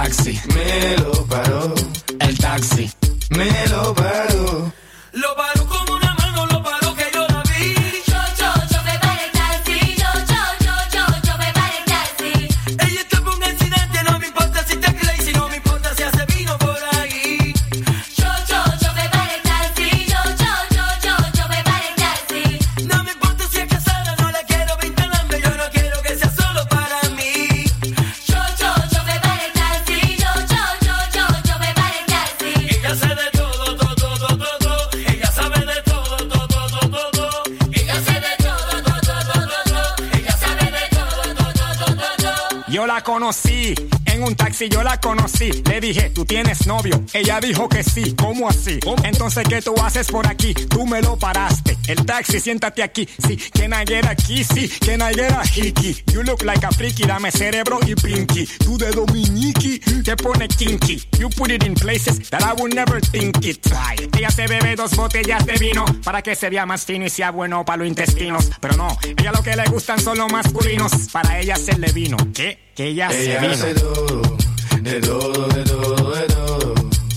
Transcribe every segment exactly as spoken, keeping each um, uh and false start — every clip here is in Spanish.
taxi me lo paró. El taxi me lo paró. Lo paró como una mano, lo paró que yo la vi. Yo, yo, yo me paré el taxi. Yo, yo, yo, yo, yo me paré el taxi. Ella está por un accidente, no me importa si está crazy, no me importa si hace vino por ahí. Yo, yo, yo me paré el taxi. Yo, yo, yo, yo, yo me paré el taxi. No me importa si es casada, no la quiero vinculando, yo no quiero que sea solo para mí. Yo, yo, yo me paré el taxi. Yo, yo, yo, yo, yo me paré el taxi. Ella se de todo, todo, todo, todo. Ella sabe de todo, todo, todo, todo. Ella sabe de todo, todo, todo, todo. Ella sabe de todo, todo, todo, todo. Yo la conocí, en un taxi yo la conocí. Le dije, ¿tú tienes novio? Ella dijo que sí, ¿cómo así? ¿Cómo? Entonces, ¿qué tú haces por aquí? Tú me lo paraste. El taxi, siéntate aquí. Sí, can I get a kissy? Can I get a hickey? You look like a freaky, dame cerebro y pinky. Tú de Dominiki, te pone kinky. You put it in places that I would never think it. Ay, ella se bebe dos botellas de vino para que se vea más fino y sea bueno para los intestinos. Pero no, ella lo que le gustan son los masculinos. Para ella hacerle vino. ¿Qué? Que ella, Ella se hace vino. todo, de todo, de todo, de todo.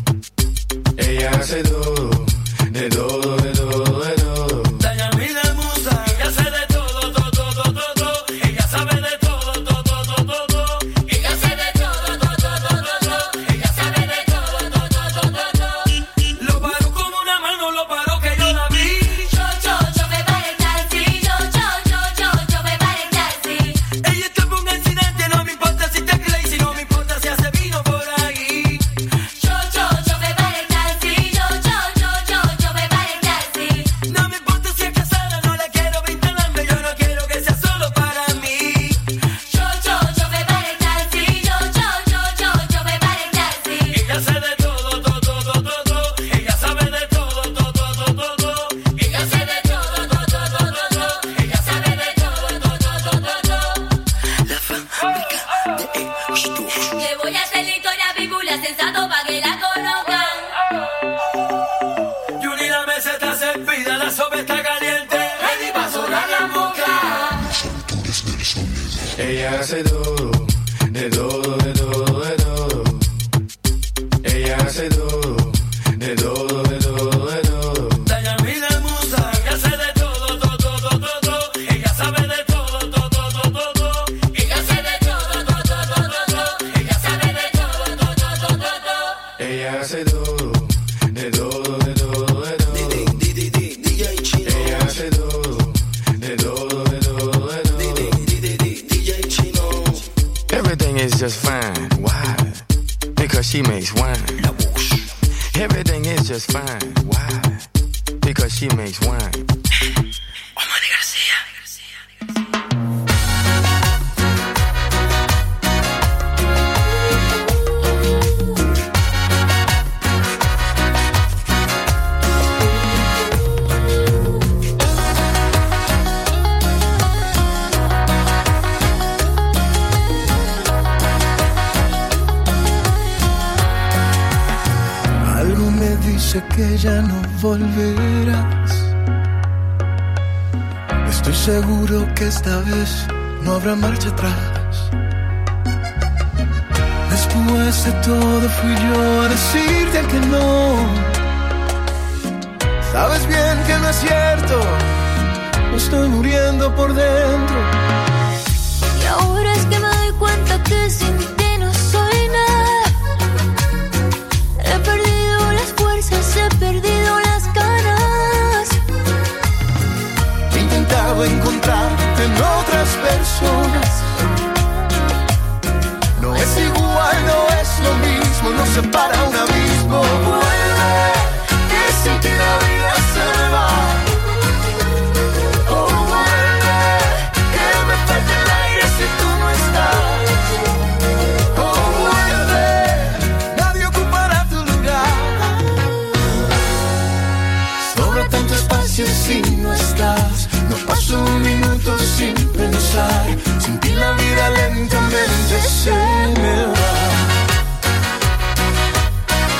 Ella hace todo, de todo, de todo, de todo. Doña Mila Musa, ella sabe de todo, todo, todo, todo. Ella sabe de todo, todo, todo, todo. Ella sabe de todo, todo, todo, todo. Ella sabe de todo, todo, todo, todo. Lo paró como una mano, lo paró que yo la vi. Yo, yo, yo me paré el taxi. Yo, yo, yo, yo, yo me paré el taxi. Ella está por un accidente, no me importa si está crazy, no me importa si hace vino por ahí. Yo, yo, yo me paré el taxi. Yo, yo, yo, yo, yo me paré el taxi. No me importa si es casada, no la quiero vinculando, yo no quiero que sea solo para mí. Yo, yo, yo me paré el taxi. Yo, yo, yo, yo, yo me paré el taxi. Ella sabe de todo, todo, todo, todo. Ella sabe de todo, todo, todo, todo. Ella sabe de todo, todo, todo, todo. Ella sabe de todo, todo, todo, todo. La fábrica de estudio. Le voy a hacer la historia bíblia sensato pa' que la conozcan. Yuri, la mesa está servida, la sopa está caliente. Ready pa' sonar la boca. Ella hace todo, de todo, de todo, de todo. Ella hace todo, de todo, de todo, de todo. Doña Mila Musa, ella sabe de todo, todo, todo, todo. Ella sabe de todo, todo, todo, todo. Ella sabe de todo, todo, todo, todo. Ella sabe de todo, todo, todo, todo. Ella hace todo, de todo, de todo, de todo. D J Chino. Ella hace todo, de todo, de todo, de todo. D J Chino. Everything is just fine. Why? Because she makes wine. Everything is just fine. Why? Because she makes wine. Omar García. Algo me dice que ya no volverás. Estoy seguro que esta vez no habrá marcha atrás. Después de todo fui yo a decirte que no. Sabes bien que no es cierto, me estoy muriendo por dentro. Y ahora es que me doy cuenta que sin ti no soy nada. He perdido las fuerzas, he perdido las ganas. He intentado encontrarte en otras personas. No es igual, no es lo mismo, nos separa un abismo. Vuelve, que sin ti la vida se me va. Oh, vuelve, que me falta el aire si tú no estás. Oh, vuelve, nadie ocupará tu lugar. Sobra tanto espacio si no estás. No paso un minuto sin pensar. Sin ti la vida lentamente se me va.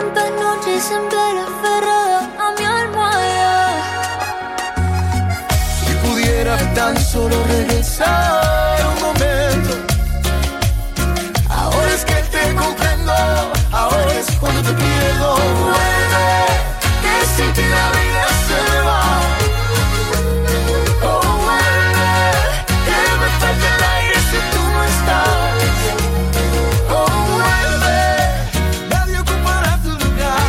tantas noches en vela aferrada a mi almohada. Si pudiera tan solo regresar un momento. Ahora es que te comprendo, ahora es cuando te pierdo. Vuelve, que sin ti la vida se me va. Oh, vuelve, que me falta el aire si tú no estás. Oh, vuelve, nadie ocupará tu lugar.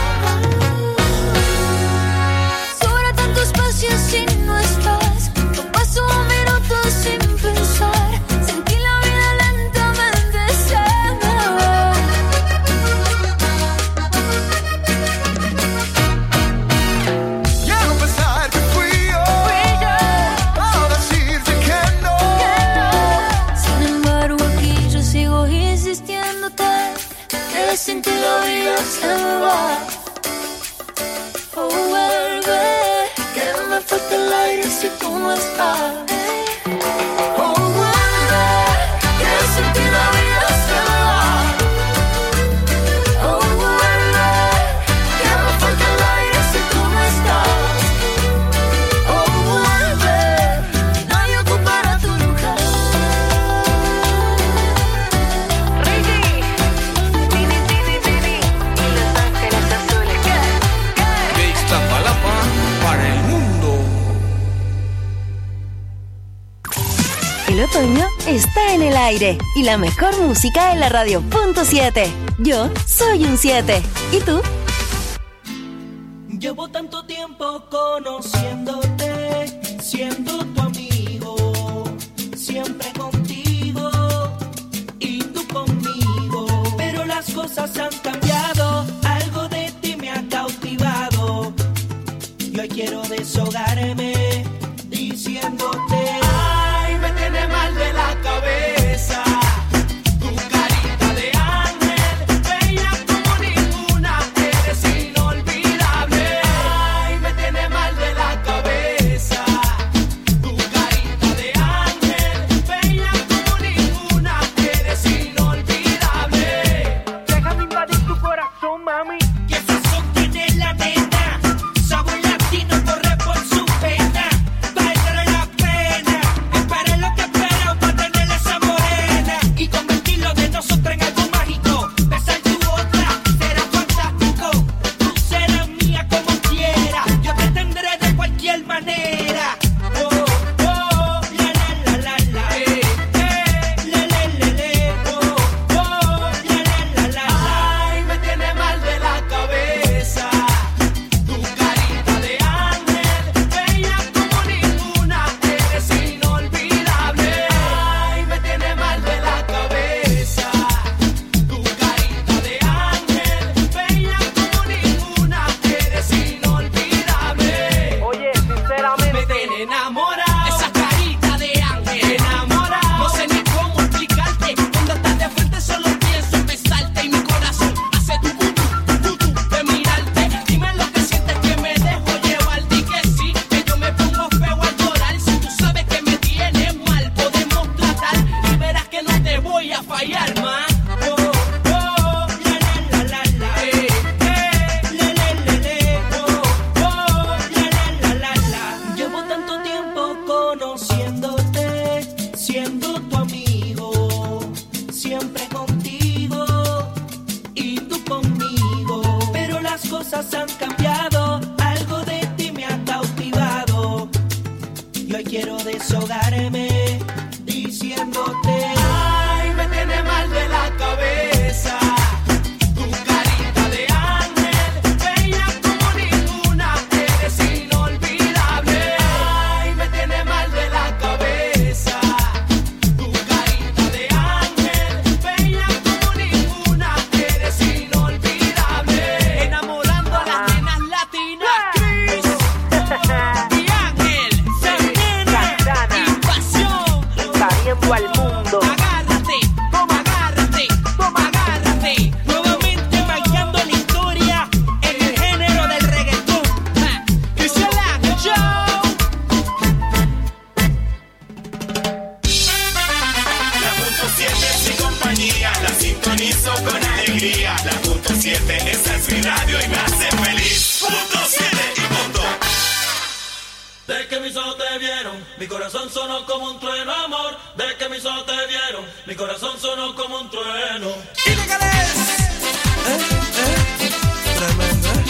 Sobra tanto espacio si no estás. No paso un minuto sin pensar. Sentí la vida lentamente se me va. Ya no pensar que fui yo, ahora decirte que no. Sin embargo aquí yo sigo insistiéndote que sin ti la vida se me va. Oh, vuelve, Que me falta el aire si tú no estás. Oh, vuelve, que sin ti la vida se me va. Oh, vuelve, que me falta el aire si tú no estás. Oh, vuelve, nadie ocupará tu lugar. De Iztapalapa para el mundo. El otoño está en el aire y la mejor música en la radio punto siete. Yo soy un siete. ¿Y tú? Llevo tanto tiempo conociéndote, siendo tu amigo, siempre contigo y tú conmigo. Pero las cosas han cambiado, algo de ti me ha cautivado. Y hoy quiero deshogarme diciéndote, ay, me tiene mal de la cabeza. Tu carita de ángel, bella como ninguna, eres inolvidable. Ay, me tiene mal de la cabeza. Tu carita de ángel, bella como ninguna, eres inolvidable. Déjame invadir tu corazón, mami. Que esa son tiene la nena, sabor latino corre por su pena. Valdrá la pena, espera lo que espera para tener esa morena y convertirlo de nosotros en algo mágico. Besar tu otra será fantástico. Tú serás mía como quiera, yo te tendré de cualquier manera. Oh, oh, la la la la la, eh, eh, le le le le, oh, oh, la la la la la. Ay, me tiene mal de la cabeza. Tu carita de ángel, bella como ninguna, eres inolvidable. Ay, me tiene mal de la cabeza. Tu carita de ángel, bella como ninguna, eres inolvidable. Oye, sinceramente me tiene enamorado. Esa carita de ángel enamorado. No sé ni cómo explicarte. Cuando estás de frente solo pienso en besarte y mi corazón hace tu putu, putu de mirarte. Dime lo que sientes que me dejo llevar. Di que sí, que yo me pongo feo al llorar. Si tú sabes que me tienes mal, podemos tratar y verás que no te voy a fallar más. Oh, oh, la la la la la, eh, eh, le le le le, oh, oh, la la la la la. Llevo tanto tiempo conociéndote, siendo tu amigo, siempre contigo y tú conmigo. Pero las cosas han cambiado, algo de ti me ha cautivado. Y hoy quiero deshogarme diciéndote, ay, me tiene mal de la cabeza. Tu carita de ángel, bella como ninguna, eres inolvidable. Ay, me tiene mal de la cabeza. Tu carita de ángel, bella como ninguna, eres inolvidable. Enamorando a las nenas latinas, Chris y Ángel, Selena, Invasión. Invadiendo al mundo. Agárrate, toma, agárrate, toma, agárrate. Nuevamente marcando la historia en el género del reggaetón. Ja, Cristian Ángel Show. La punto siete es mi compañía, la sintonizo con alegría. La punto siete, esa es es mi radio y me hace feliz. Punto siete y punto. De que mis ojos te vieron, mi corazón sonó como un trueno, amor. De que mis ojos te vieron, mi corazón sonó como un trueno. ¡Ilegales! ¿Eh? ¿Eh? Tremendo, ¿eh?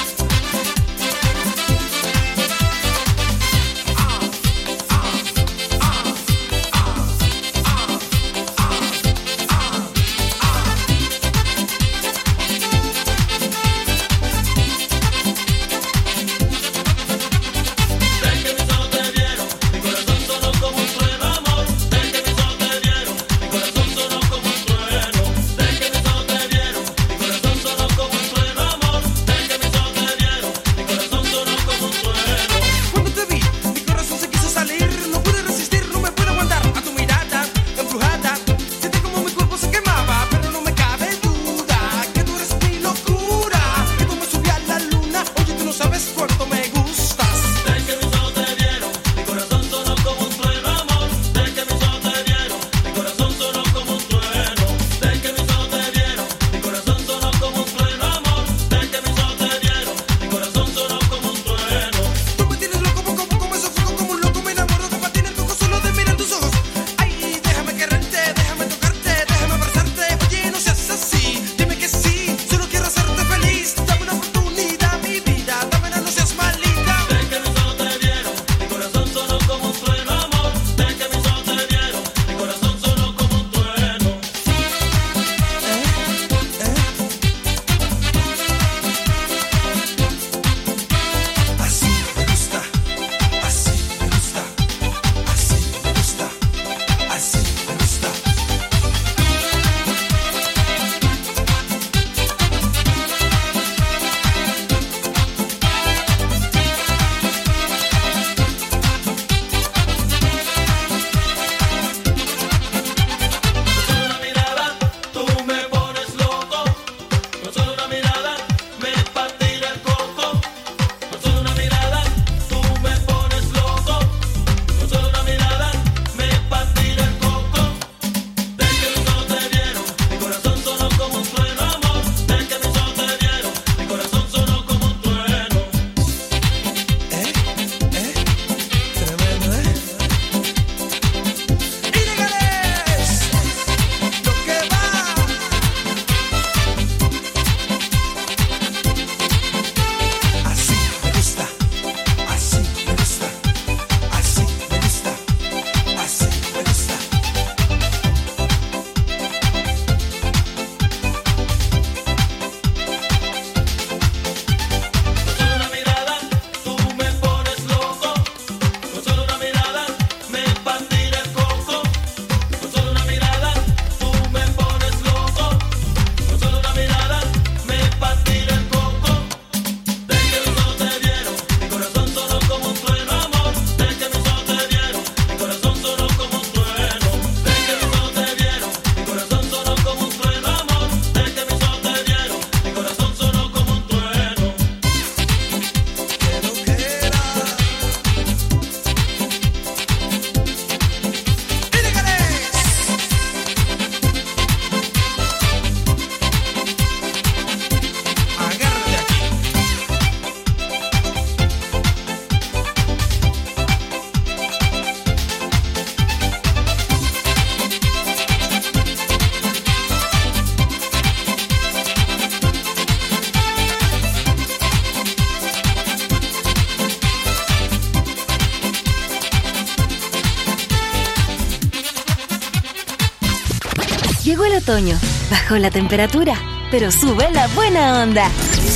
Llegó el otoño, bajó la temperatura, pero sube la buena onda.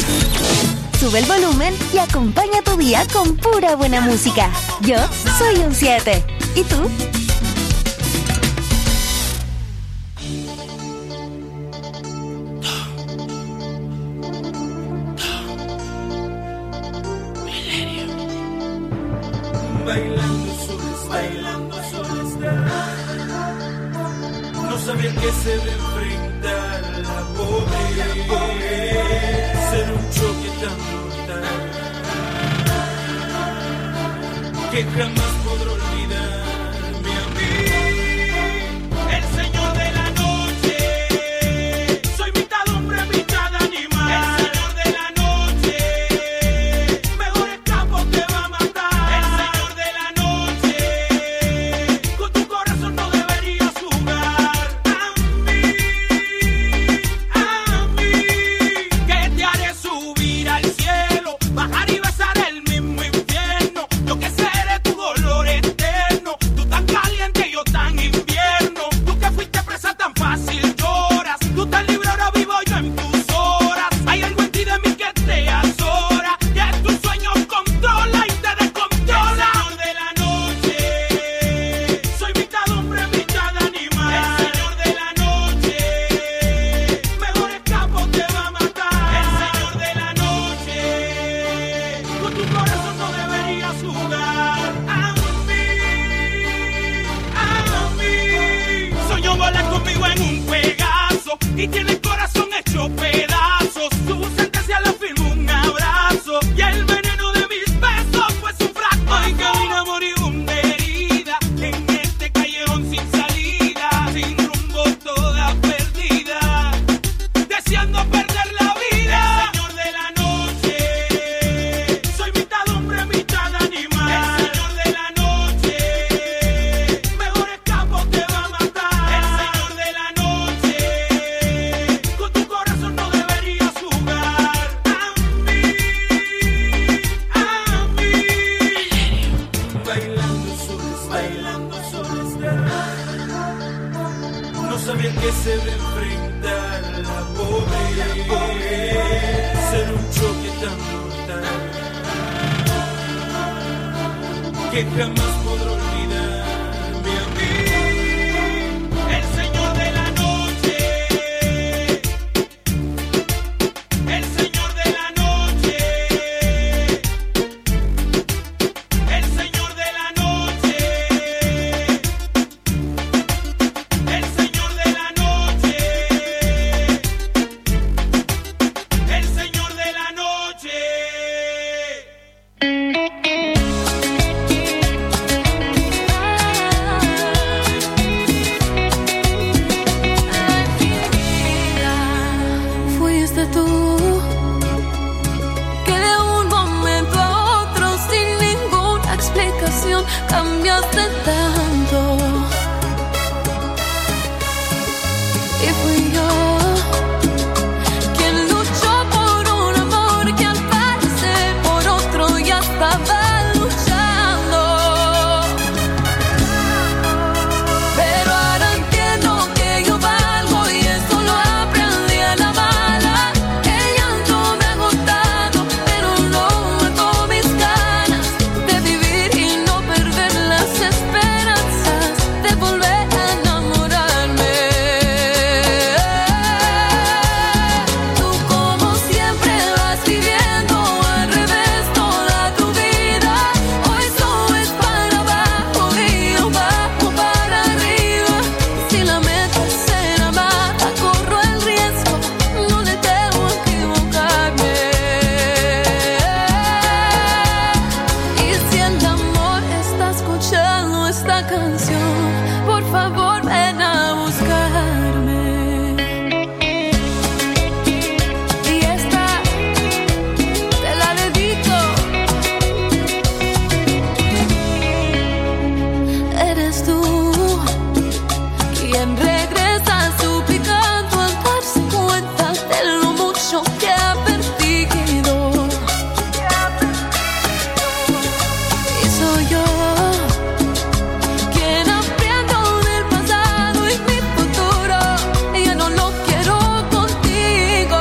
Sube el volumen y acompaña tu día con pura buena música. Yo soy un siete. ¿Y tú? Bailando sola, bailando sola está. No sabía que se debe enfrentar la pobreza, ser un choque tan brutal que jamás podré olvidarme a mí. El señor de la noche, soy mitad hombre, mitad animal. El señor de la y tiene el corazón hecho pedazos. Su sentencia la firmó un abrazo y el veneno de mis besos fue su fracaso. Hoy camina moribunda herida en este callejón sin salida, sin rumbo toda perdida, deseando perder la vida. El señor de la noche, soy mitad hombre, mitad animal. El señor de la noche, mejor escapo, te va a matar. El señor de la noche, con tu corazón no deberías jugar. A mí, a mí, bailando solas, bailando solas. No sabía que se ve enfrentar la pobreza, ser un choque tan mortal que jamás podré olvidarme a mí. El señor de la noche, el señor de la noche, el señor de la noche, el señor de la noche, el señor de la noche. Fuiste tú que de un momento a otro, sin ninguna explicación, cambiaste tanto. Y fui yo quien luchó por un amor que al parecer por otro ya estaba luchando. Pero ahora entiendo que yo valgo y eso lo aprendí a la mala. El llanto me ha agotado, pero no mató mis ganas de vivir y no perder las esperanzas de volver a enamorarme. Tú como siempre vas viviendo al revés toda tu vida. Hoy subes para abajo y yo bajo para arriba. Si la meta es ser amada, corro el riesgo, no le temo a equivocarme. Y si el amor está escuchando esta canción, por favor ven a buscarme. Y esta te la dedico. Eres tú quien regresa suplicando al darse cuenta de lo mucho que ha perdido. Y soy yo quien aprendo del pasado y mi futuro, y ya no lo quiero contigo.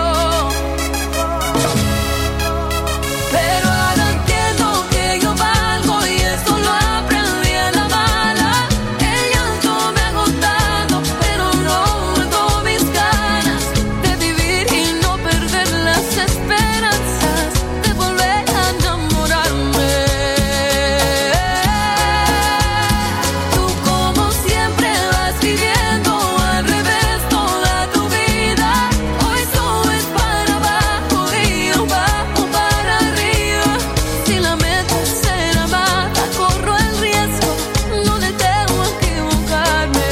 Pero ahora entiendo que yo valgo y eso lo aprendí a la mala. El llanto me ha agotado, pero no mató mis ganas de vivir y no perder las esperanzas de volver a enamorarme. Tú como siempre vas viviendo al revés toda tu vida. Hoy subes para abajo y yo bajo para arriba. Si la meta es ser amada, corro el riesgo, no le temo a equivocarme.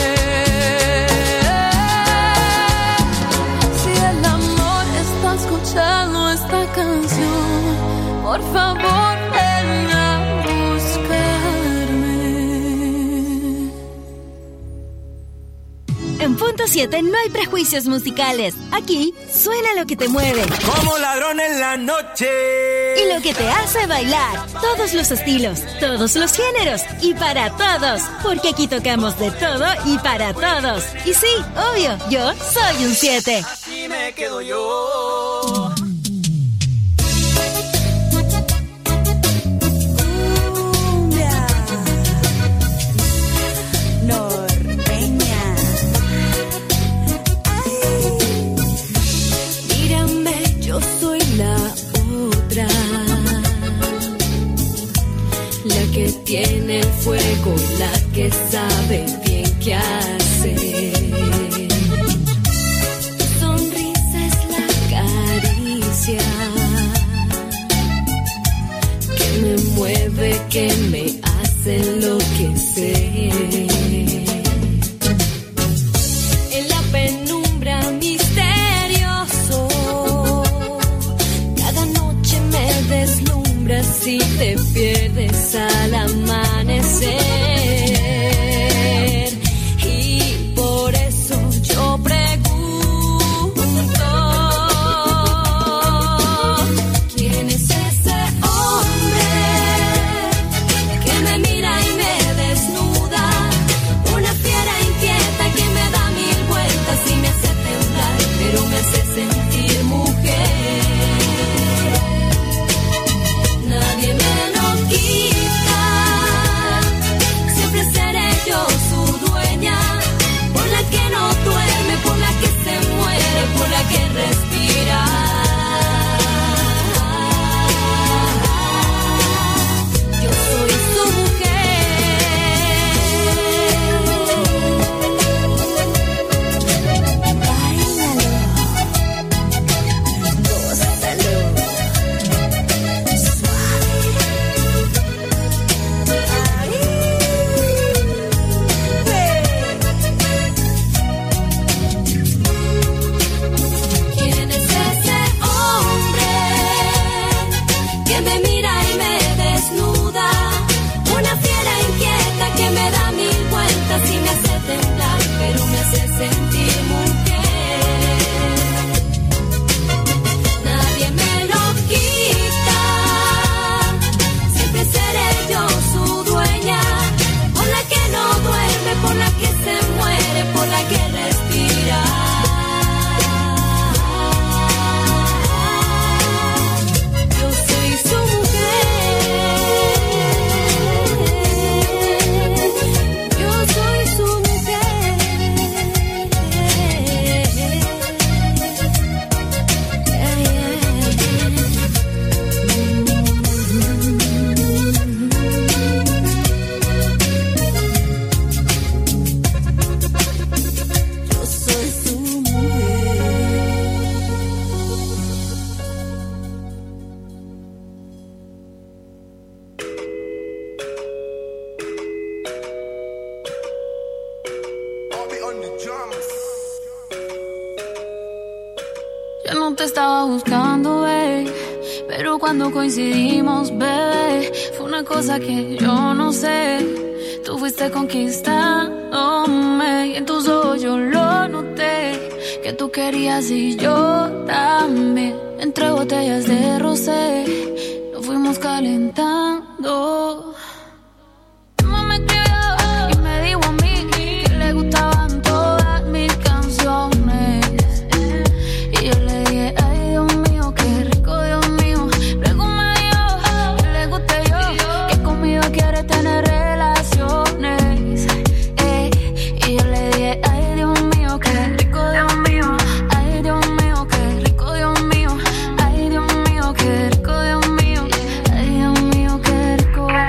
Si el amor está escuchando esta canción, por favor ven a buscarme. En Punto siete no hay prejuicios musicales. Aquí suena lo que te mueve Como ladrón en la noche. y lo que te hace bailar. Todos los estilos, todos los géneros y para todos. Porque aquí tocamos de todo y para todos. Y sí, obvio, yo soy un siete. Así me quedo yo. Norteña. Mírame, yo soy la otra, la que tiene el fuego, la que sabe bien qué hacer. si te pierdes al amanecer. Y por eso yo pregunto, ¿quién es ese hombre que me mira y me desnuda? Una fiera inquieta que me da mil vueltas y me hace temblar, pero me hace sentir mujer. Nadie me lo quita, siempre seré yo su dueña, por la que no duerme, por la que se muere, por la que respira. Yo soy su mujer. Báilalo, gózalo. ¿Quién es ese hombre que me mira y me desnuda? Una fiera inquieta que me da mil vueltas y me hace temblar, pero me hace sentir mujer. Nadie me lo quita, siempre seré yo su dueña, por la que no duerme, por la que se muere, por la que respira. Yo soy su mujer. Yo soy su mujer. Yo soy su mujer. Yo no te estaba buscando, babe, pero cuando coincidimos, bebé, fue una cosa que yo no sé. Tú fuiste conquistándome y en tus ojos yo lo noté, que tú querías y yo también. Entre botellas de rosé nos fuimos calentando. Tu mamá me escribió y me dijo a mí que le gustaban todas mis canciones. Y yo le dije, ay Dios mío, qué rico, Dios mío. Luego me dijo que le guste yo, que conmigo quiere tener relaciones. Eh, y yo le dije, ay Dios mío, qué rico, Dios mío. Ay Dios mío, qué rico, Dios mío. Ay Dios mío, qué rico, Dios mío. Ay Dios mío, qué rico.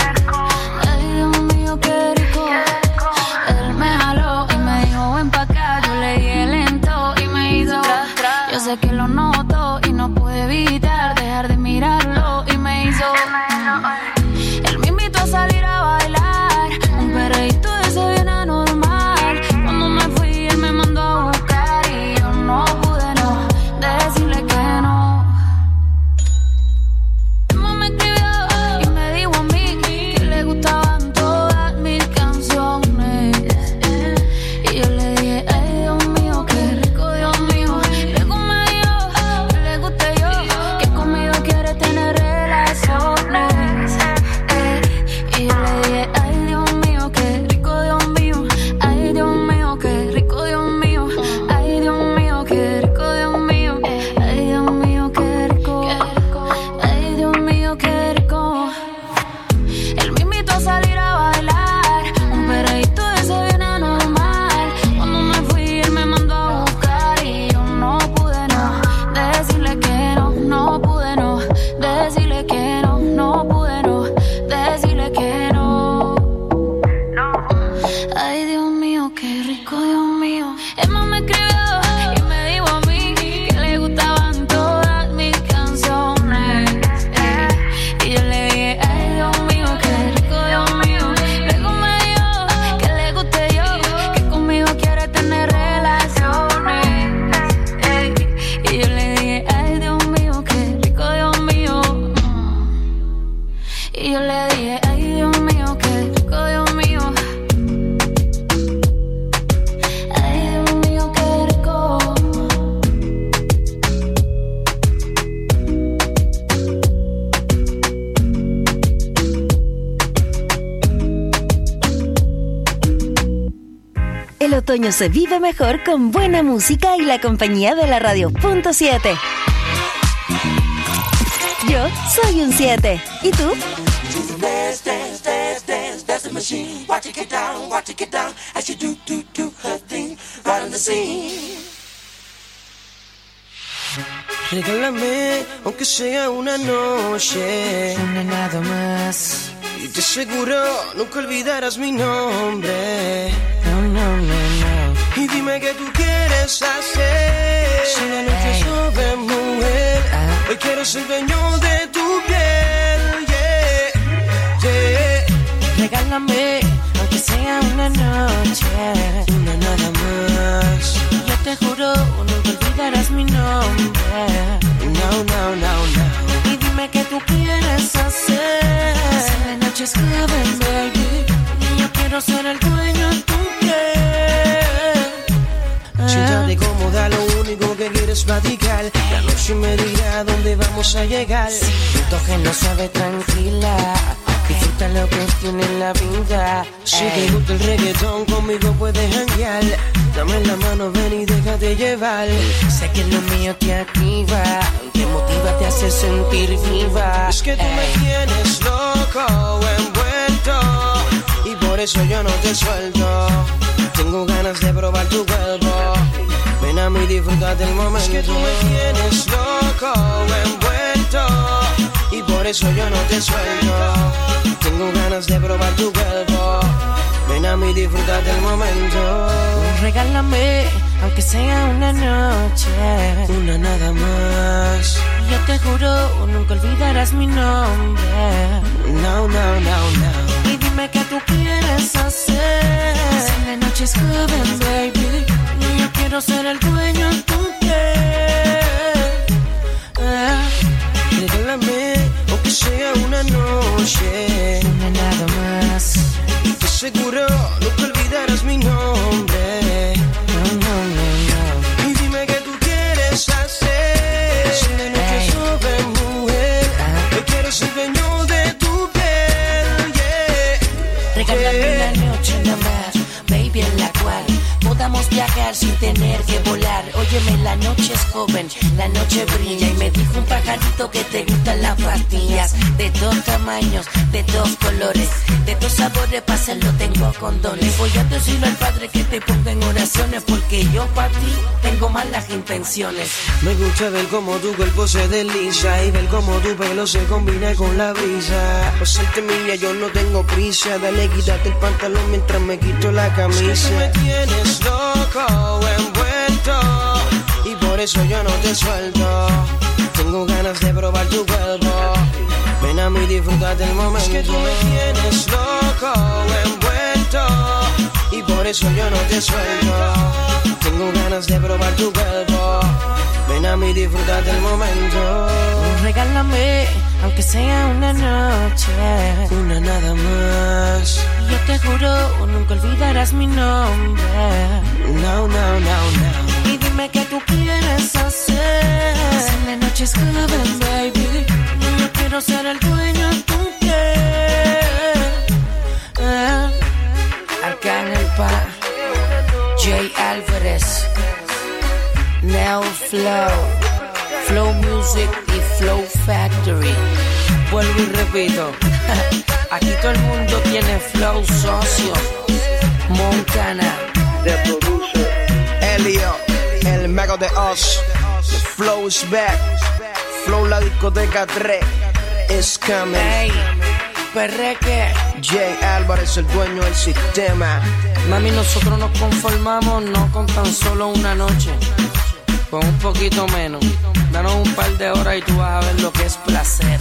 otoño se vive mejor con buena música y la compañía de la radio punto siete. Yo soy un siete. ¿Y tú? Dance, dance, dance, dance, that's the machine. Watch it get down, watch it get down, as you do, do, do her thing, right on the scene. Regálame, aunque sea una noche, una nada más. Y te aseguro, nunca olvidarás mi nombre. No, no, no, no. Y dime qué tú quieres hacer. Si la noche es joven, mujer, ah. Hoy quiero ser dueño de tu piel, yeah, yeah. Regálame, aunque sea una noche, una nada más. Yo te juro, nunca olvidarás mi nombre. No, no, no, no. Y dime qué tú quieres hacer. Si la noche es joven, baby, y yo quiero ser el dueño de tu piel. Siéntate cómoda, lo único que quieres platicar. La noche me dirá dónde vamos a llegar. Siento que no sabe tranquila. Disfruta lo que tiene en la vida. Si te gusta el reggaetón, conmigo puedes janguear. Dame la mano, ven y déjate llevar. Sé que lo mío te activa, te motiva, te hace sentir viva. Es que tú Ey. me tienes loco, envuelto, y por eso yo no te suelto. Tengo ganas de probar tu cuerpo. Ven a mí, disfruta del momento. Es que tú me tienes loco, envuelto, y por eso yo no te suelto. Tengo ganas de probar tu cuerpo. Ven a mí, disfruta del momento. Regálame, aunque sea una noche, una nada más. Yo te juro, nunca olvidarás mi nombre. No, no, no, no. Y dime qué tú quieres hacer. Si la noche es joven, baby, y yo quiero ser el dueño de tu piel. Ah. Regálame, aunque sea una noche, una nada más. Y te aseguro, nunca olvidarás mi nombre. No, no, no, no. Y dime qué tú quieres hacer. Si la noche es joven, mujer, yo quiero ser dueño de tu piel, yeah. Regálame yeah. una noche nada más, baby, en la cual podamos viajar sin tener que volar. Óyeme, la noche es joven, la noche brilla. Y me dijo un pajarito que te gustan las pastillas de dos tamaños, de dos colores, de dos sabores, para hacerlo tengo condones. Voy a decirle al Padre que te ponga en oraciones, porque yo para ti tengo malas intenciones. Me gusta ver cómo tu cuerpo se desliza y ver cómo tu pelo se combina con la brisa. Por serte mía yo no tengo prisa, dale, quítate el pantalón mientras me quito la camisa. Es que tú me tienes loco, envuelto, y por eso yo no te suelto. Tengo ganas de probar tu cuerpo. Ven a mí, disfruta del momento. Es que tú me tienes loco, envuelto, y por eso yo no te suelto. Tengo ganas de probar tu cuerpo. Ven a mí, disfruta del momento. Regálame, aunque sea una noche, una nada más. Yo te juro, nunca olvidarás mi nombre. No, no, no, no. Y dime qué tú quieres hacer. Si la noche es joven, baby, yo quiero ser el dueño de tu piel. Ah. Arcángel Pa, Jay Álvarez, Neo Flow, Flow Music y Flow Factory. Vuelvo y repito, aquí todo el mundo tiene flow, socio. Montana, The Producer, Elio, el mago de Oz. The Flow is back. Flow la discoteca tres is coming. Hey, perreque. Jay Álvarez, el dueño del sistema. Mami, nosotros nos conformamos no con tan solo una noche, con un poquito menos. Danos un par de horas y tú vas a ver lo que es placer.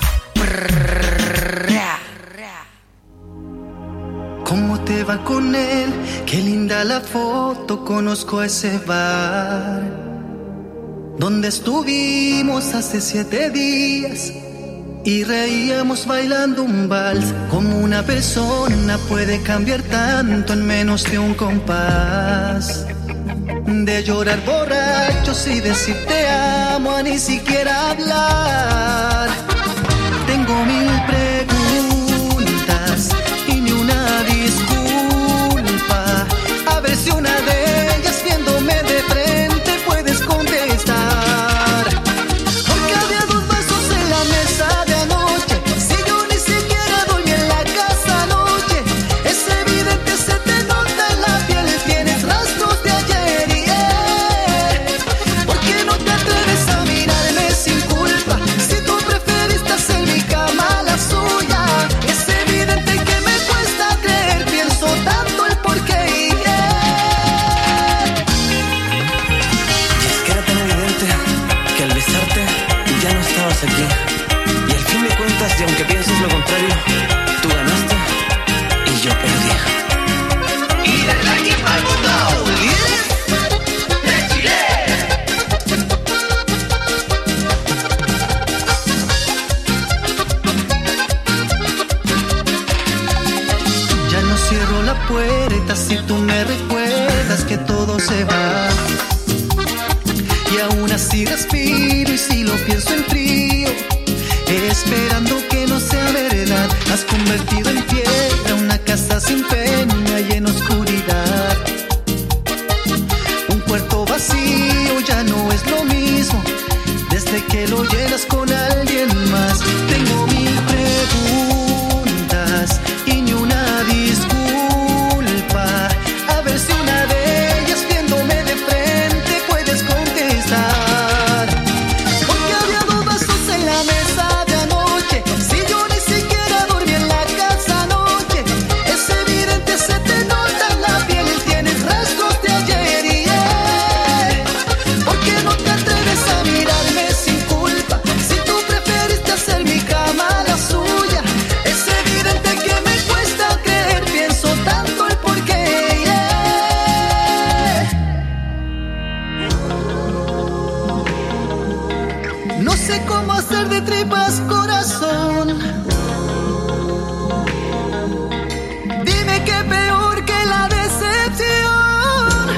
¿Cómo te va con él? Qué linda la foto, conozco ese bar donde estuvimos hace siete días y reíamos bailando un vals. Como una persona puede cambiar tanto en menos de un compás, de llorar borrachos y decir te amo a ni siquiera hablar. Tengo mil preguntas y ni una disculpa, a ver si una estás aquí. Y al fin de cuentas, y aunque pienses lo contrario, tú ganaste y yo perdí. Y desde aquí para el mundo, líderes de Chile. Ya no cierro la puerta si tú me recuerdas que todo se va. Y aún así respiro y si lo pienso en frío, esperando que no sea verdad. Has convertido en piedra una casa sin pena y en oscuridad. Un cuarto vacío ya no es lo mismo desde que lo llenas con alguien más. Tengo mil preguntas y ni una disculpa. A ver si una de ellas viéndome de frente puedes contestar. Porque había dos vasos en la mesa de anoche, si yo ni siquiera dormí en la casa anoche. Es evidente, se te nota en la piel, tienes rastros de ayer y ayer. ¿Por qué no te atreves a mirarme sin culpa? Si tú preferiste hacer mi cama la suya. Es evidente que me cuesta creer, pienso tanto el porqué. No sé cómo hacer de tripas corazón. Dime que peor que la decepción.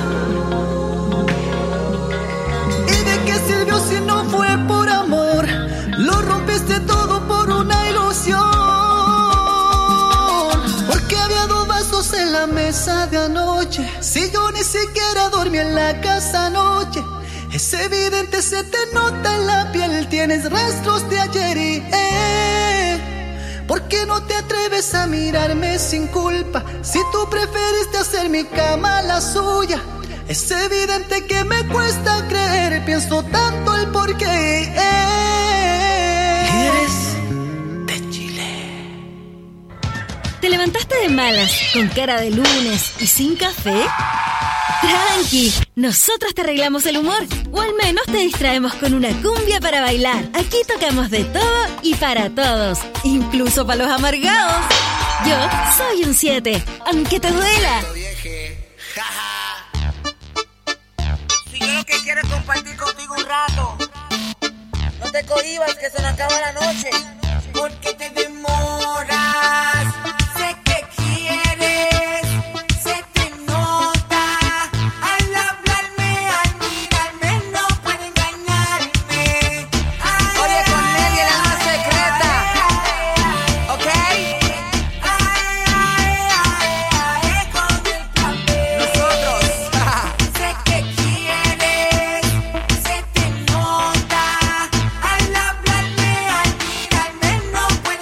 ¿Y de qué sirvió si no fue por amor? Lo rompiste todo por una ilusión. Porque había dos vasos en la mesa de anoche, si yo ni siquiera dormí en la casa anoche. Es evidente, se te nota en la piel, tienes rastros de ayer y eh. ¿Por qué no te atreves a mirarme sin culpa? Si tú preferiste hacer mi cama la suya. Es evidente que me cuesta creer, pienso tanto el porqué. Líderes. ¿Te levantaste de malas, con cara de lunes y sin café? Tranqui, nosotros te arreglamos el humor, o al menos te distraemos con una cumbia para bailar. Aquí tocamos de todo y para todos, incluso para los amargados. Yo soy un siete, aunque te duela. Si yo lo que quiero es compartir contigo un rato, no te cohibas que se nos acaba la noche. Porque te demoras, sé que quieres, se te nota. Al hablarme, al mirarme, no puede engañarme. Ay, oye, con Nelly la más secreta, ¿ok? Ay, ay, ay, con el papel. Nosotros, sé que quieres, se te nota. Al hablarme, al mirarme, no puede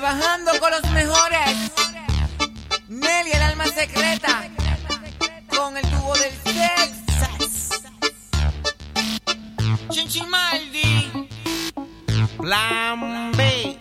Trabajando con los mejores. Nelly, el alma secreta. Con el tubo del Texas. Chinchimaldi. Plan B.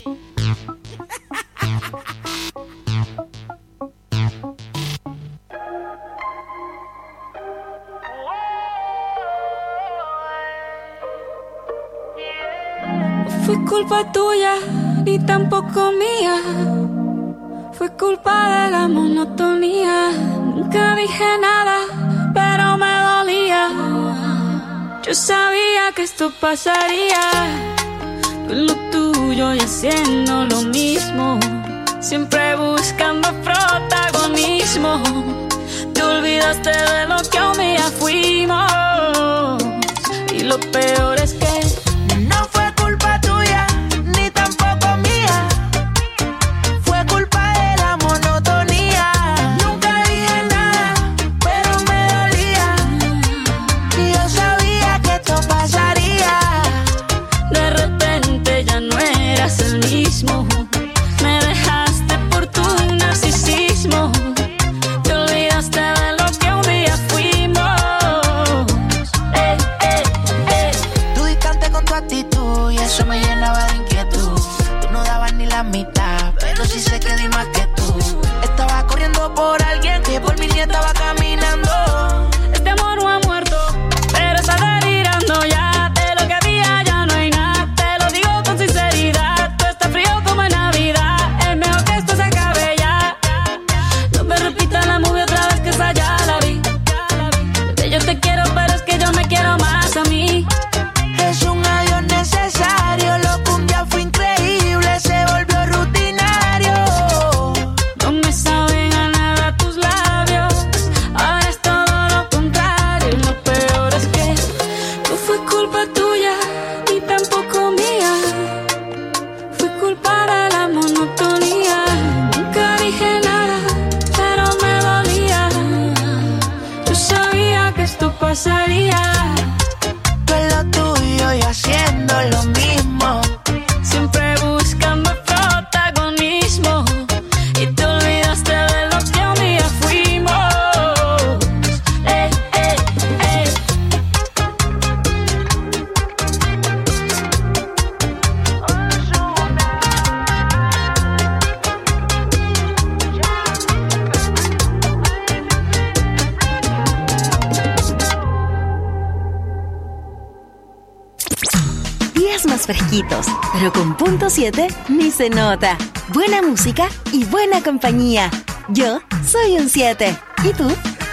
Fue culpa tuya, ni tampoco mía. Fue culpa de la monotonía. Nunca dije nada, pero me dolía. Yo sabía que esto pasaría. Tú en lo tuyo y haciendo lo mismo. Siempre buscando protagonismo. Te olvidaste de lo que un día fuimos. Y lo peor es que no fue culpa tuya, ni tampoco mía. Fue culpa de la monotonía. Nunca dije nada, pero me dolía. Y yo sabía que esto pasaría. de repente ya no eras el mismo. Me dejaste por tu narcisismo. Te olvidaste de lo que un día fuimos. Eh, eh, eh. Tú distante con tu actitud y eso me llenaba de inquietud. Tú no dabas ni la mitad, pero sí sé que di más que tú. Estaba corriendo por alguien que por mí ni estaba caminando. Este amor no ha muerto, pero está delirando ya. De lo que había ya no hay nada. Te lo digo con sinceridad. Tú estás frío como en Navidad. Es mejor que esto se acabe ya. No me repita la movie otra vez, que esa ya la vi. Que yo te quiero, pero es que yo me quiero más a mí. Es un adiós necesario. Lo que un día fue increíble se volvió rutinario. No me saben a nada tus labios. Ahora es todo lo contrario. Y lo peor es que no fue culpa tuya, ni tampoco mía. Fue culpa de la monotonía. Nunca dije nada, pero me dolía. Yo sabía que esto pasaría. Tú en lo tuyo y haciendo lo mismo. Siempre buscando protagonismo. Y te olvidaste de lo que un día fuimos. Eh, eh, eh. Días más fresquitos, pero con punto siete ni se nota. Buena música y buena compañía. Yo soy un siete. ¿Y tú?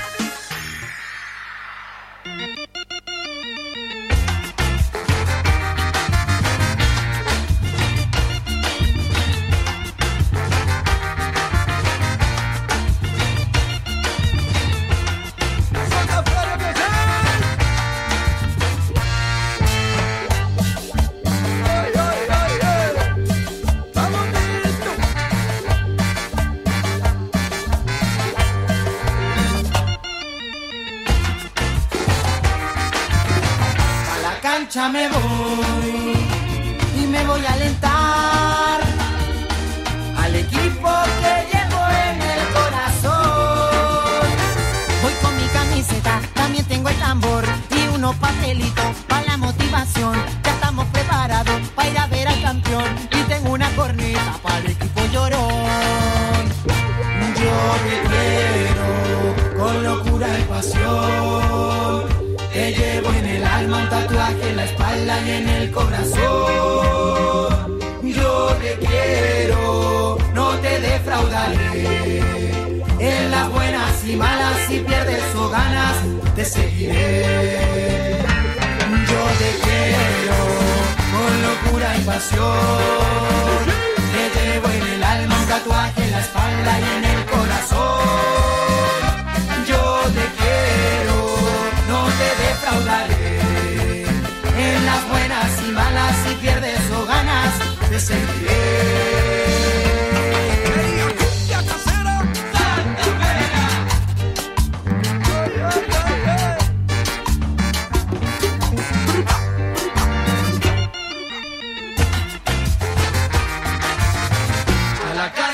A la cancha me voy y me voy a alentar al equipo que llevo en el corazón. Voy con mi camiseta, también tengo el tambor y unos papelitos para la motivación. Ya estamos preparados para ir a ver al campeón y tengo una corneta para el equipo llorón. Yo te quiero con locura y pasión. Te llevo en el alma un tatuaje en la espalda y en el corazón. Yo te quiero, no te defraudaré. En las buenas y malas, si pierdes o ganas, te seguiré. Yo te quiero con locura y pasión. Te llevo en el alma un tatuaje en la espalda y en el corazón. Yo te quiero, no te defraudaré. En las buenas y malas, si pierdes o ganas, te seguiré.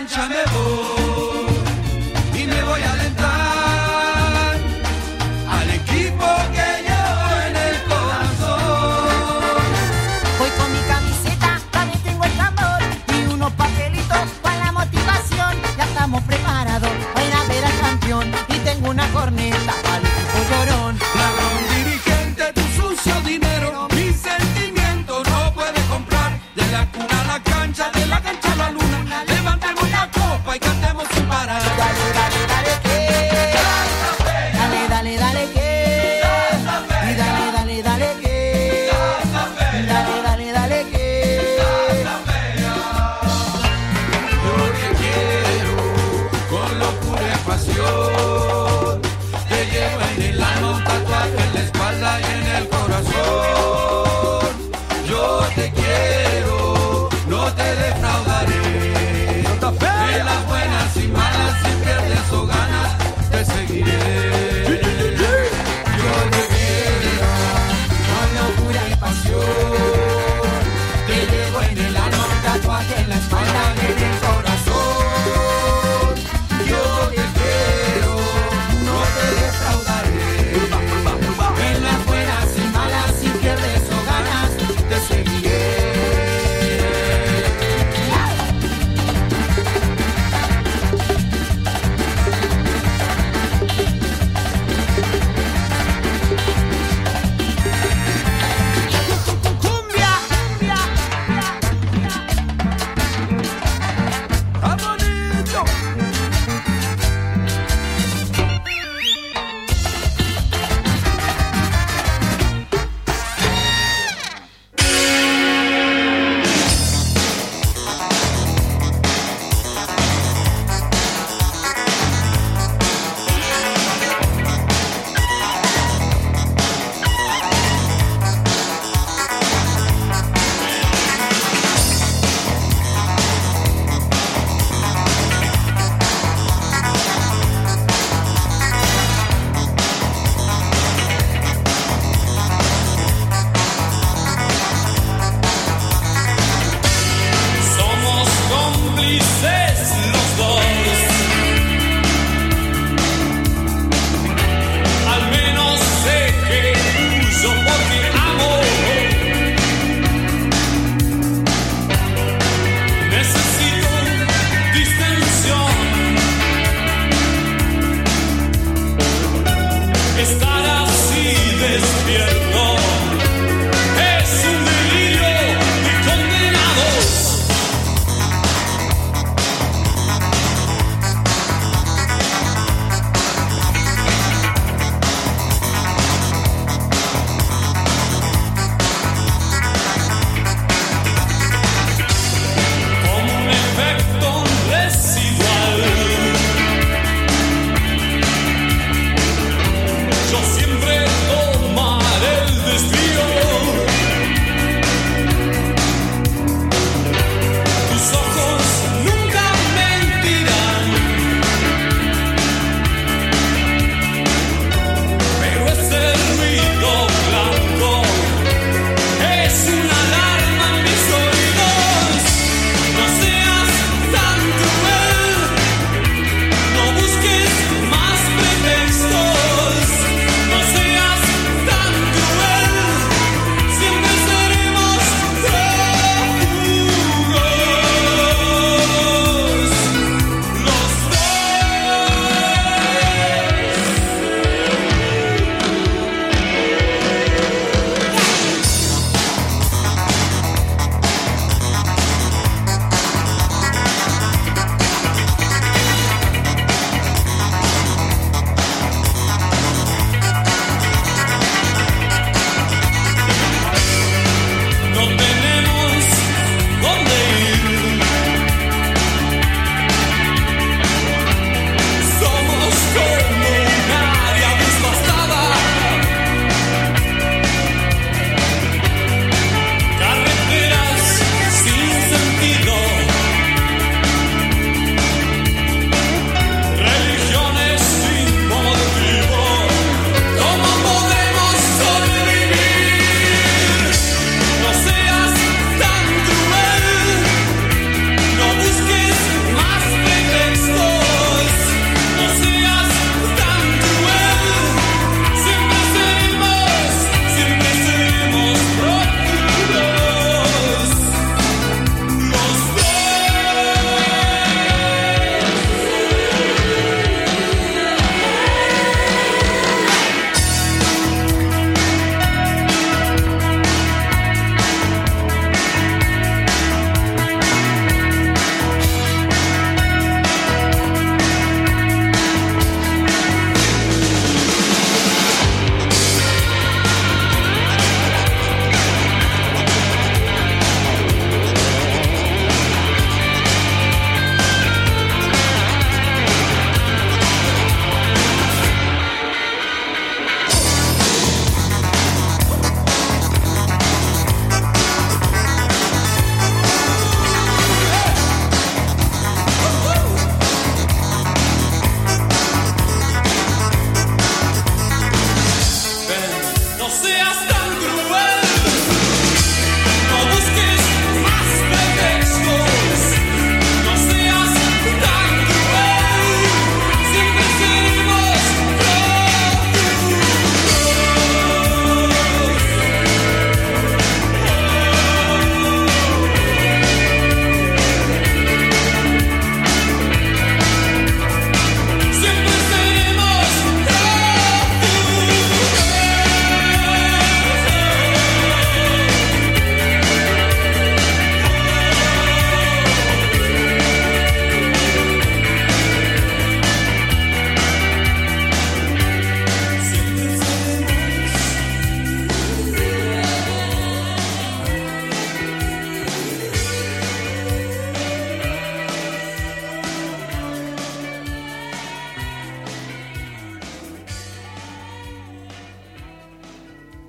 cancha me voy y me voy a alentar al equipo que llevo en el corazón. Voy con mi camiseta, también tengo el tambor y unos papelitos para la motivación. Ya estamos preparados para ir a ver al campeón y tengo una corneta para el equipo llorón. Ladrón dirigente, tu sucio dinero, mi sentimiento no puede comprar. De la cuna a la cancha, de la cancha a la luna, levantemos la copa y cantemos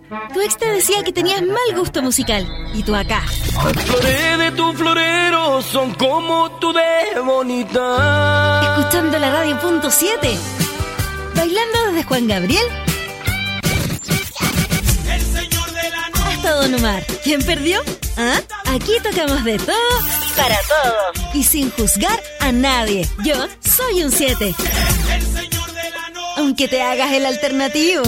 Tu ex te decía que tenías mal gusto musical. Y tú acá. Las flores de tu florero son como tú de bonita. Escuchando la radio punto siete. Bailando desde Juan Gabriel El señor de la noche. hasta Don Omar. ¿Quién perdió? ¿Ah? Aquí tocamos de todo para todos. Y sin juzgar a nadie. Yo soy un siete. El señor de la noche. Aunque te hagas el alternativo.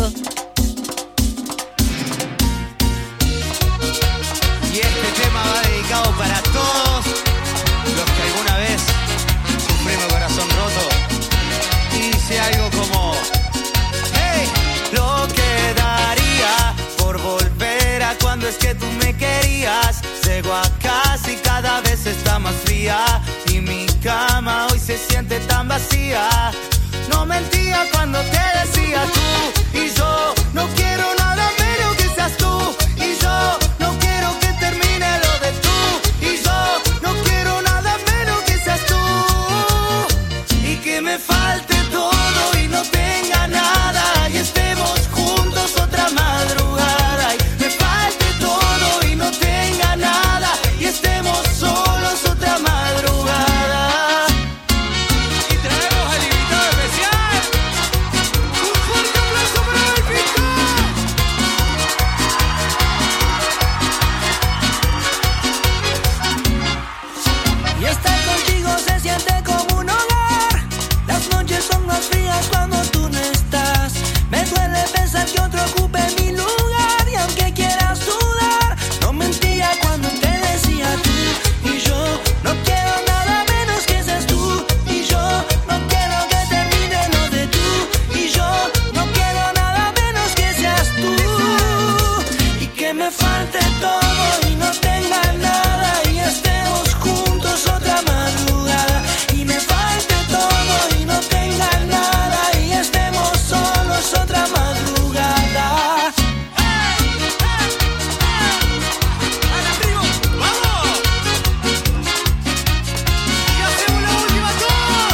Y este tema va dedicado para todos los que alguna vez sufrimos corazón roto. Y dice algo como: hey, lo que daría por volver a cuando es que tú me querías. Llego a casa y cada vez está más fría. Y mi cama hoy se siente tan vacía. No mentía cuando te decía tú y yo. No quiero nada menos que seas tú. Y yo no quiero que termine lo de tú. Y yo no quiero nada menos que seas tú. Y que me falte todo y no tenga nada. Y estemos juntos otra madrugada. Y me falte todo y no tenga nada. Y estemos solos otra madrugada. Y traemos al invitado especial. Un fuerte aplauso para el Pico. Y estar contigo se siente como un hogar. Las noches son más frías cuando tú no estás. Me duele pensar que otro ocupe mi lugar. Y aunque quiera sudar, no mentía cuando te decía tú. Y yo no quiero nada menos que seas tú. Y yo no quiero que termine lo de tú. Y yo no quiero nada menos que seas tú. Y que me falte todo y no tenga nada. Y estemos juntos otra madrugada. Y me falte todo y no tenga nada. Y estemos solos otra madrugada. Y hacemos la última todos.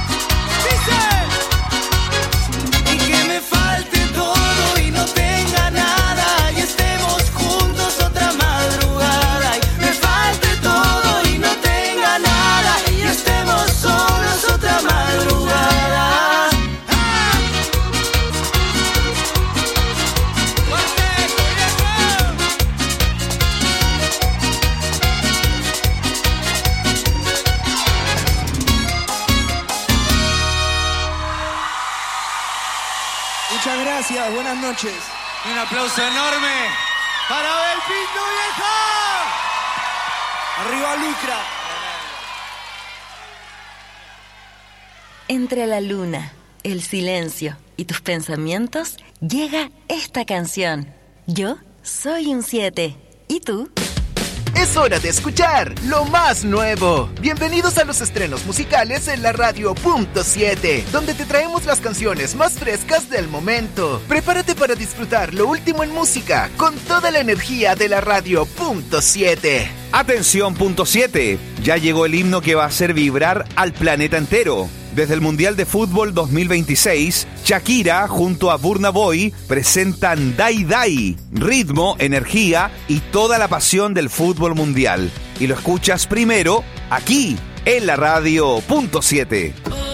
Dice: Y que me falte todo y no tenga nada. Y estemos juntos otra madrugada. Y me falte todo y no tenga nada. Y estemos solos otra madrugada. muchas gracias, buenas noches. Un aplauso enorme para Belpinto Vieja. Arriba Lucra. Entre la luna, el silencio y tus pensamientos, llega esta canción. Yo soy un siete. ¿Y tú? Es hora de escuchar lo más nuevo. Bienvenidos a los estrenos musicales en la radio punto siete, donde te traemos las canciones más frescas del momento. Prepárate para disfrutar lo último en música con toda la energía de la radio punto siete. Atención punto siete, ya llegó el himno que va a hacer vibrar al planeta entero. Desde el Mundial de Fútbol dos mil veintiséis, Shakira junto a Burna Boy presentan Dai Dai, ritmo, energía y toda la pasión del fútbol mundial. Y lo escuchas primero aquí en la radio punto siete.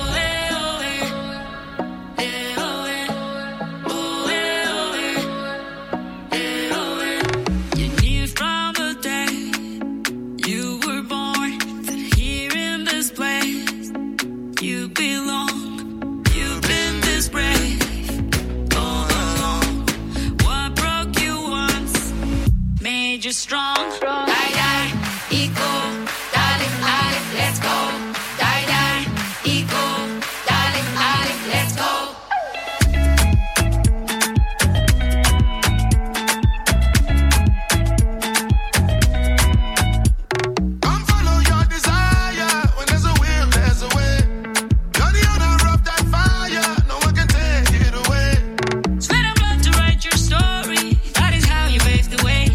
You're strong. Die, die, equal. Darling, darling, let's go. Die, die, equal. Darling, darling, let's go. Come follow your desire. When there's a will, there's a way. You're the owner of that fire. No one can take it away. Sweat and blood to write your story. That is how you pave the way.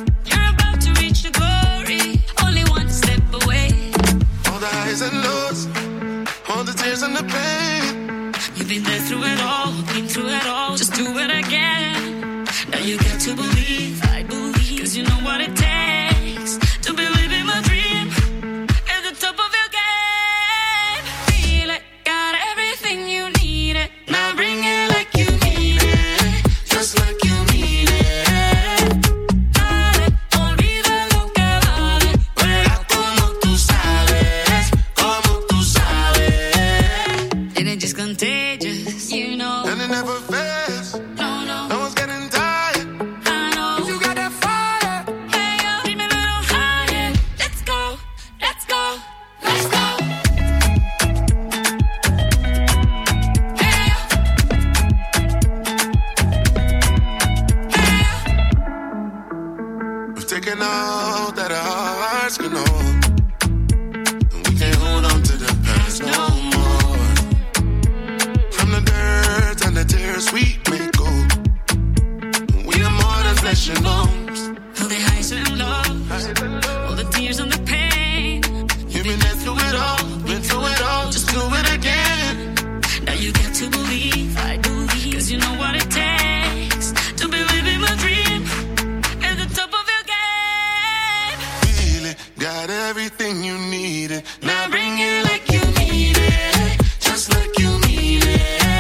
And lows, all the tears and the pain. You've been there through it all, been through it all. Just do it again. Now you get to to believe, I believe, cause you know what it takes to be living my dream at the top of your game. Feel it, got everything you need it. Now bring it like you mean it, just like you mean it. Dale, olvida lo que vale, juega como tú sabes, como tú sabes. And it's just contagious, you know. And it never fails. No, no. No one's getting tired. I know. You got that fire. Hey, yo, keep me a little higher. Let's go, let's go, let's go. Hey, yo. Hey, yo. We've taken all that our hearts can hold, and we can't hold on to the past no more. From the dirt and the tears we may go, we are more than flesh and bones. All the highs and lows, all the tears and the pain. You've been there through it all, been through it all, just do it again. Now you got to believe, I believe, cause you know what it takes to be living my dream at the top of your game. Feel it, got everything you needed. Now bring it like you mean it, just like you mean it.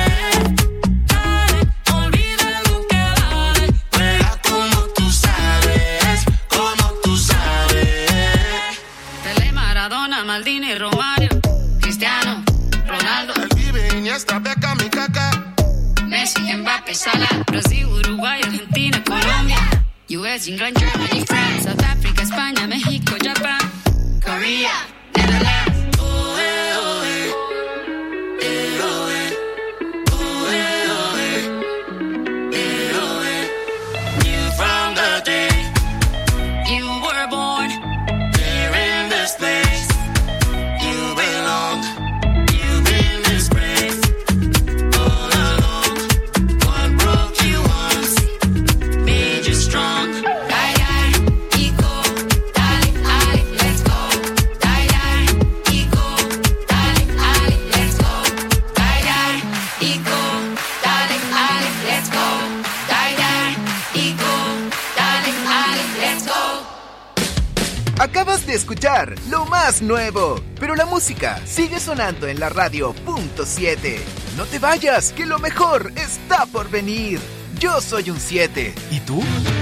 Dale, olvida lo que vale, Juega como tú sabes, como tú sabes. Pelé, Maradona, Maldini, Romario, Cristiano, Ronaldo, El Vive, Iniesta, Beckham y Kaká. Messi, Mbappé, Salah, Brasil, Uruguay, Argentina, Colombia, U S, England, Germany, France, South Africa, España, México, Japan, Korea, Netherlands. Oh, eh, oh, eh. Eh, oh, eh. Oh, eh, oh, eh. Eh, oh, eh. Knew from the day you were born here in this place, you belong. You've been disgraced all along. What broke you once made you strong. Die, die, ego, dale, ale, let's go. Die, die, ego, dale, ale, let's go. Die, die, ego, dale, ale, let's go. Die, die, ego, dale, ale, let's go. Acabas de escuchar lo más nuevo, pero la música sigue sonando en la radio punto siete. No te vayas, que lo mejor está por venir. Yo soy un siete. ¿Y tú?